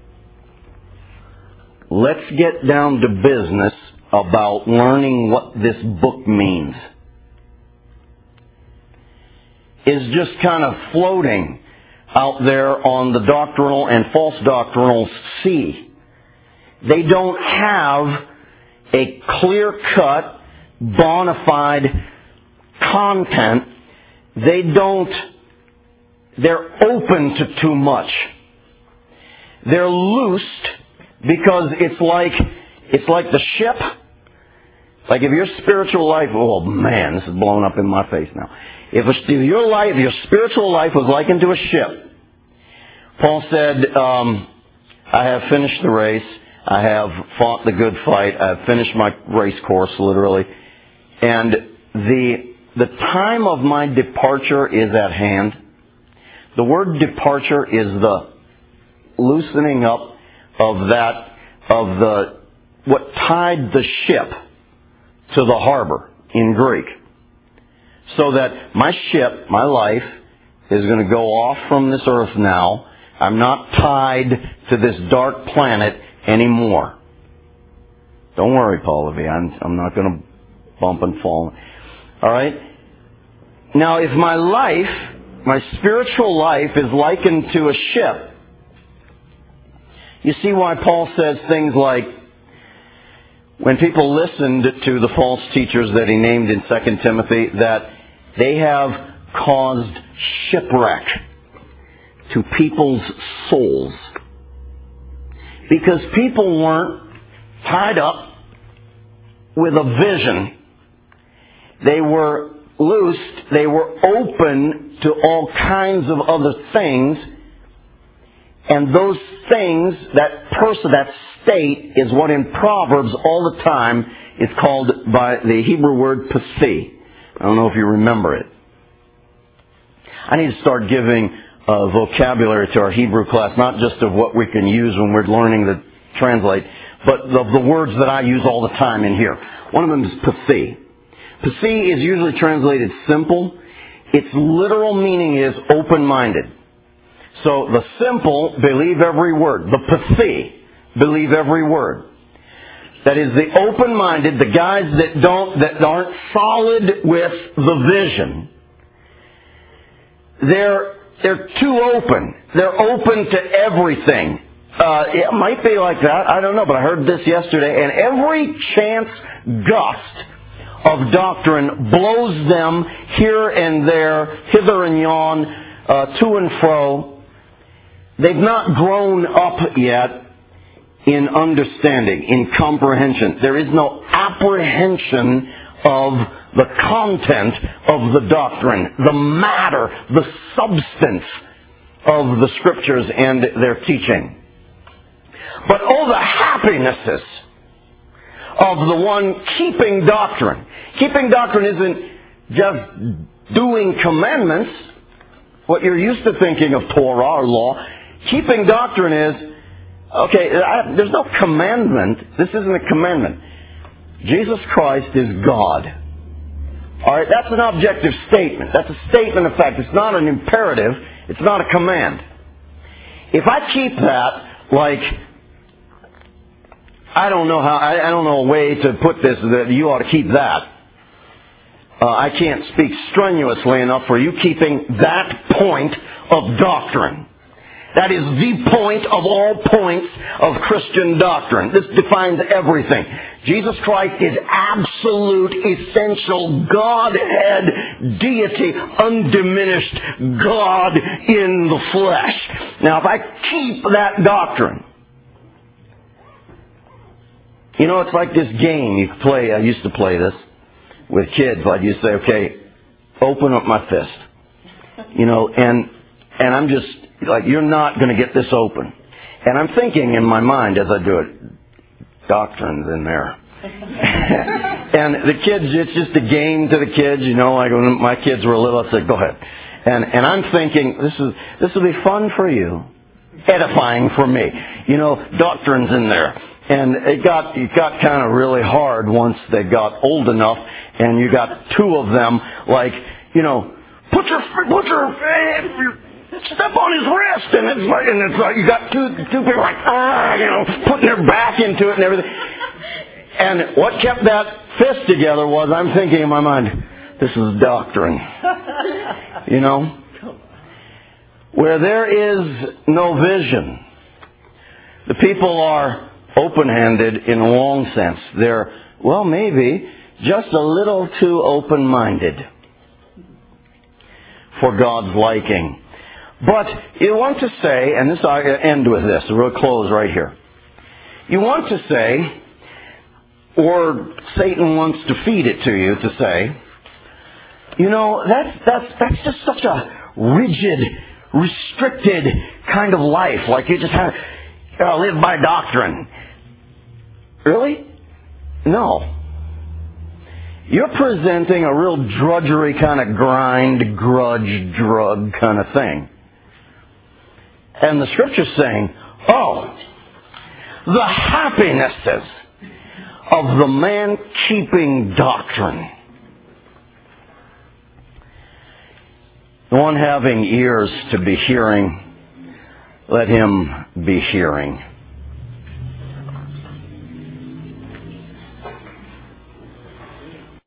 let's get down to business about learning what this book means, is just kind of floating out there on the doctrinal and false doctrinal sea. They don't have a clear-cut, bona fide content. They don't, they're open to too much. They're loosed because it's like, it's like the ship. Like if your spiritual life, oh man, this is blowing up in my face now. If, if your life, your spiritual life was likened to a ship, Paul said, um, I have finished the race. I have fought the good fight. I have finished my race course, literally. And the, the time of my departure is at hand. The word departure is the loosening up of that, of the, what tied the ship to the harbor in Greek. So that my ship, my life, is going to go off from this earth now. I'm not tied to this dark planet anymore. Don't worry, Paul Levy. I'm, I'm not going to bump and fall. All right? Now, if my life, my spiritual life is likened to a ship, you see why Paul says things like, when people listened to the false teachers that he named in Second Timothy, that they have caused shipwreck to people's souls. Because people weren't tied up with a vision. They were loosed. They were open to all kinds of other things. And those things, that person, that state, is what in Proverbs all the time is called by the Hebrew word pasi. I don't know if you remember it. I need to start giving uh, vocabulary to our Hebrew class, not just of what we can use when we're learning to translate, but of the words that I use all the time in here. One of them is pasi. Pasi is usually translated simple. Its literal meaning is open-minded. So the simple believe every word. The pathy believe every word. That is the open-minded, the guys that don't, that aren't solid with the vision. They're, they're too open. They're open to everything. Uh, it might be like that. I don't know, but I heard this yesterday. And every chance gust of doctrine blows them here and there, hither and yon, uh, to and fro. They've not grown up yet in understanding, in comprehension. There is no apprehension of the content of the doctrine, the matter, the substance of the Scriptures and their teaching. But oh, the happinesses of the one keeping doctrine. Keeping doctrine isn't just doing commandments, what you're used to thinking of Torah or law. Keeping doctrine is, okay, I, there's no commandment. This isn't a commandment. Jesus Christ is God. All right, that's an objective statement. That's a statement of fact. It's not an imperative. It's not a command. If I keep that, like, I don't know how, I, I don't know a way to put this that you ought to keep that. Uh, I can't speak strenuously enough for you keeping that point of doctrine. That is the point of all points of Christian doctrine. This defines everything. Jesus Christ is absolute, essential, Godhead, deity, undiminished God in the flesh. Now, if I keep that doctrine, you know, it's like this game you play. I used to play this with kids. I'd used to say, okay, open up my fist. You know, and and I'm just like, you're not going to get this open. And I'm thinking in my mind as I do it, doctrine's in there. And the kids, it's just a game to the kids, you know, like when my kids were little, I'd say, go ahead. And and I'm thinking, this is this will be fun for you, edifying for me. You know, doctrine's in there. And it got it got kind of really hard once they got old enough, and you got two of them, like, you know, put your put your, your step on his wrist, and it's like, and it's like you got two two people like, ah, you know, putting their back into it and everything. And what kept that fist together was, I'm thinking in my mind, this is doctrine. You know, where there is no vision, the people are open-handed in a long sense. They're, well, maybe just a little too open-minded for God's liking. But you want to say, and this I end with this, we'll close right here. You want to say, or Satan wants to feed it to you to say, you know, that's that's that's just such a rigid, restricted kind of life. Like you just have to live by doctrine. Really? No. You're presenting a real drudgery kind of grind, grudge, drug kind of thing. And the Scripture's saying, oh, the happinesses of the man keeping doctrine. The one having ears to be hearing, let him be hearing.